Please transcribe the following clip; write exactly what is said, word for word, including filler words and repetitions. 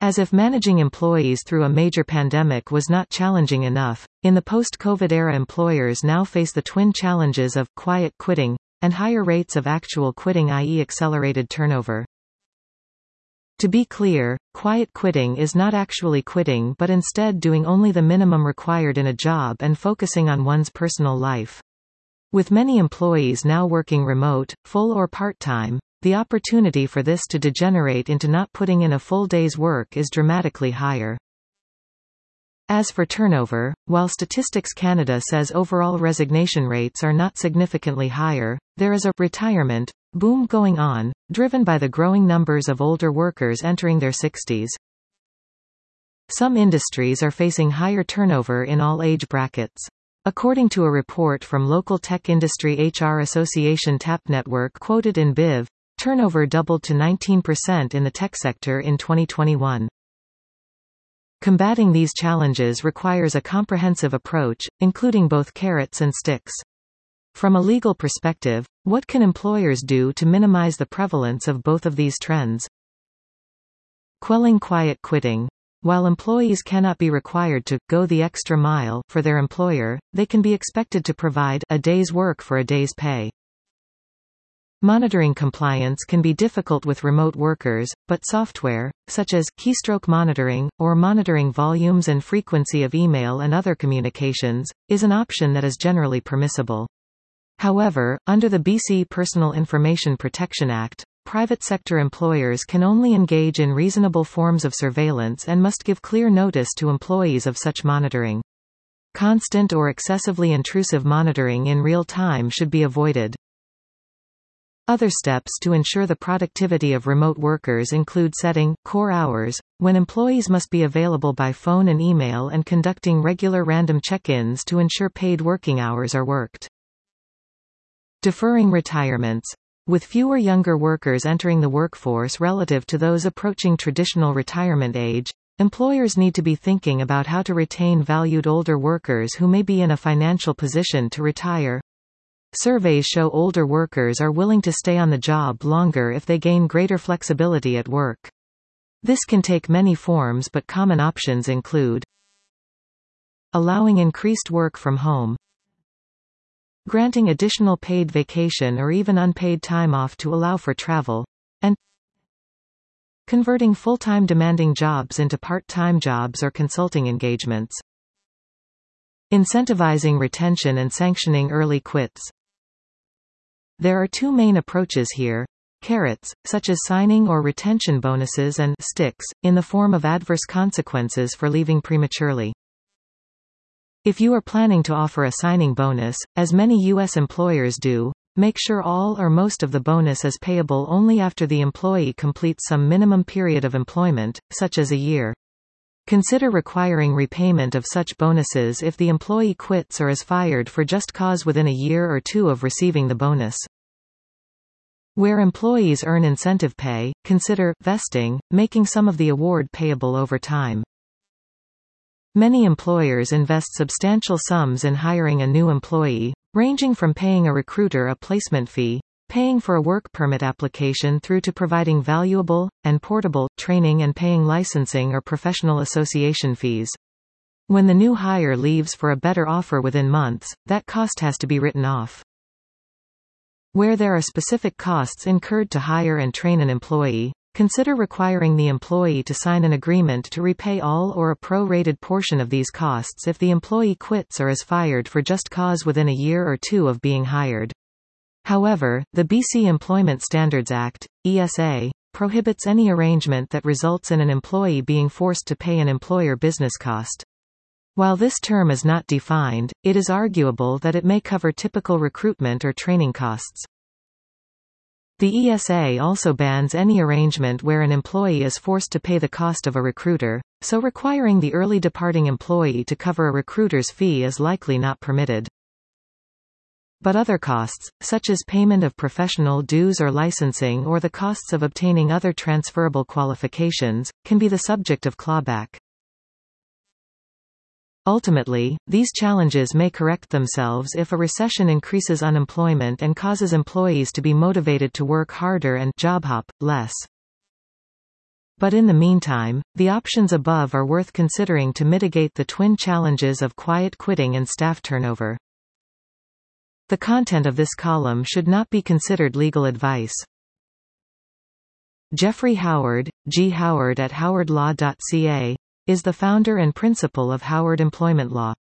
As if managing employees through a major pandemic was not challenging enough, in the post-COVID era employers now face the twin challenges of quiet quitting and higher rates of actual quitting, that is accelerated turnover. To be clear, quiet quitting is not actually quitting but instead doing only the minimum required in a job and focusing on one's personal life. With many employees now working remote, full or part-time, the opportunity for this to degenerate into not putting in a full day's work is dramatically higher. As for turnover, while Statistics Canada says overall resignation rates are not significantly higher, there is a retirement boom going on, driven by the growing numbers of older workers entering their sixties. Some industries are facing higher turnover in all age brackets. According to a report from local tech industry H R association TapNetwork quoted in B I V, turnover doubled to nineteen percent in the tech sector in twenty twenty-one. Combating these challenges requires a comprehensive approach, including both carrots and sticks. From a legal perspective, what can employers do to minimize the prevalence of both of these trends? Quelling quiet quitting. While employees cannot be required to go the extra mile for their employer, they can be expected to provide a day's work for a day's pay. Monitoring compliance can be difficult with remote workers, but software, such as keystroke monitoring, or monitoring volumes and frequency of email and other communications, is an option that is generally permissible. However, under the B C Personal Information Protection Act, private sector employers can only engage in reasonable forms of surveillance and must give clear notice to employees of such monitoring. Constant or excessively intrusive monitoring in real time should be avoided. Other steps to ensure the productivity of remote workers include setting core hours, when employees must be available by phone and email, and conducting regular random check-ins to ensure paid working hours are worked. Deferring retirements. With fewer younger workers entering the workforce relative to those approaching traditional retirement age, employers need to be thinking about how to retain valued older workers who may be in a financial position to retire. Surveys show older workers are willing to stay on the job longer if they gain greater flexibility at work. This can take many forms, but common options include allowing increased work from home, granting additional paid vacation or even unpaid time off to allow for travel, and converting full-time demanding jobs into part-time jobs or consulting engagements. Incentivizing retention and sanctioning early quits. There are two main approaches here: carrots, such as signing or retention bonuses, and sticks, in the form of adverse consequences for leaving prematurely. If you are planning to offer a signing bonus, as many U S employers do, make sure all or most of the bonus is payable only after the employee completes some minimum period of employment, such as a year. Consider requiring repayment of such bonuses if the employee quits or is fired for just cause within a year or two of receiving the bonus. Where employees earn incentive pay, consider vesting, making some of the award payable over time. Many employers invest substantial sums in hiring a new employee, ranging from paying a recruiter a placement fee, paying for a work permit application, through to providing valuable and portable training and paying licensing or professional association fees. When the new hire leaves for a better offer within months, that cost has to be written off. Where there are specific costs incurred to hire and train an employee, consider requiring the employee to sign an agreement to repay all or a pro-rated portion of these costs if the employee quits or is fired for just cause within a year or two of being hired. However, the B C Employment Standards Act, E S A, prohibits any arrangement that results in an employee being forced to pay an employer business cost. While this term is not defined, it is arguable that it may cover typical recruitment or training costs. The E S A also bans any arrangement where an employee is forced to pay the cost of a recruiter, so requiring the early departing employee to cover a recruiter's fee is likely not permitted. But other costs, such as payment of professional dues or licensing, or the costs of obtaining other transferable qualifications, can be the subject of clawback. Ultimately, these challenges may correct themselves if a recession increases unemployment and causes employees to be motivated to work harder and job hop less. But in the meantime, the options above are worth considering to mitigate the twin challenges of quiet quitting and staff turnover. The content of this column should not be considered legal advice. Jeffrey Howard, G. Howard at howard law dot c a, is the founder and principal of Howard Employment Law.